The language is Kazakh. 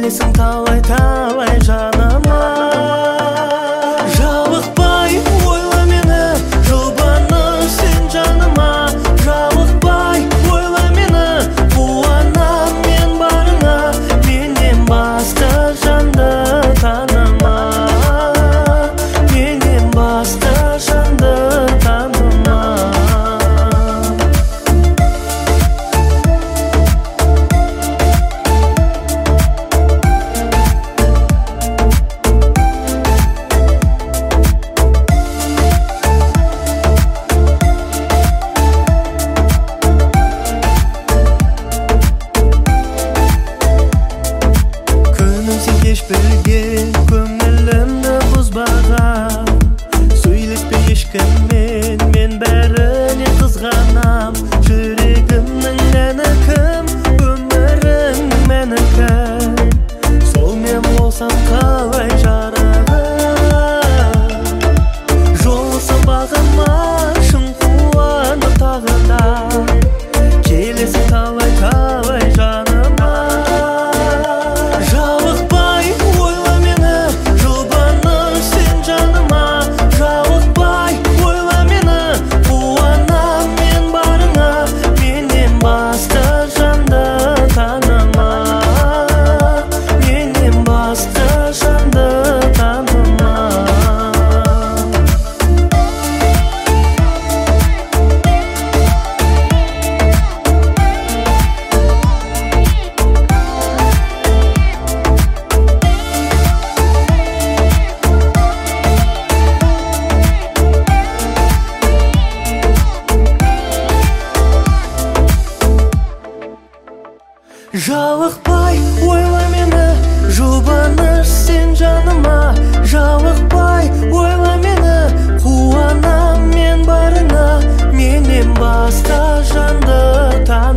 келесің талай талай жаныма. Жалықпай ойла мені, жұбаныш сен жаныма. Жалықпай ойла мені, қуанам мен барыңа. Менен басқа жанды таныма, менен басқа жанды таныма. Кеш білген көңілімді бұзбаған, сөйлеспе ешкіммен, мен бәріне қызғанам. Жүрегімнің әні кім, өмірің менікі. Сол мен болсам қалай жарығым, жолықсам бағыма шын қуанып тағы да. Келесің талай талай жаныма. Жалықпай ойла мені, жұбаныш сен жаныма. Жалықпай ойла мені, қуанам мен барыңа. Менен басқа жанды таныма.